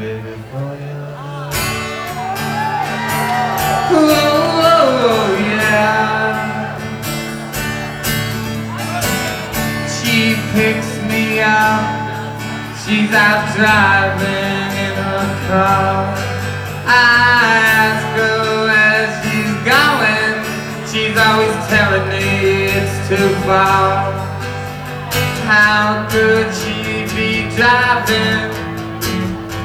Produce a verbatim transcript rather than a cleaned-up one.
baby, for you. Oh, yeah. She picks me up. She's out driving in her car. I ask her where she's going. She's always telling me it's too far. How could she be driving